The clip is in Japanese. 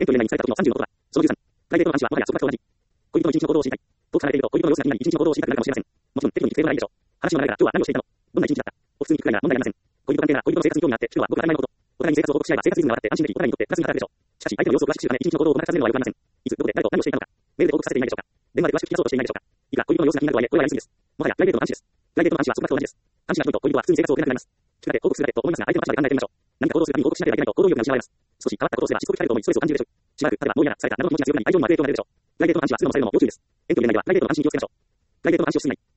エントリー内に使えた時の30のことは、その13、プライベートの話はもはや束縛と同じ。恋人の一日の行動を知りたい。と聞かれていると、恋人の様子が気になり一日の行動を知りたくなるかもしれません。もちろん、適度に規制もないでしょう。話の流れから今日は何をしていたの？どんな一日だった？を普通に聞くくらいなら問題ありません。恋人関係なら恋人の生活に興味があって、今日はごく当たり前のこと。お互いに生活を報告し合えば生活リズムが上がって安心でき、お互いにとってプラスに働くでしょう。しかし、相手の様子を詳しく知るため、一日の行動を細かく尋ねるのはよくありません。いつ、どこで、誰と何をしていたのか。メールで報告させていないでしょうか。電話で詳しく聞き出そうとしていないでしょうか。いくら恋人の様子が気になるとはいえ、これはやりすぎです。もはやプライベートの暗視です。プライベートの暗視は束縛と同じです。暗視が広いと恋人は普通に生活を送れなくなります。聞かれて報告するだけと思いますが、相手の話まで考えてみましょう。何か行動するために報告しなければいけないと行動力が失われます。少し変わったことをすればしつこく聞かれると思いストレスを感じるでしょう。しばらく経てばもう嫌だ、疲れたなどの気持ちが強くなり愛情にも悪影響が出るでしょう。プライベートの暗視はすぐのされるのも要注意です。エントリー内ではプライベートの暗視に気をつけましょう。プライベートの暗視をしない。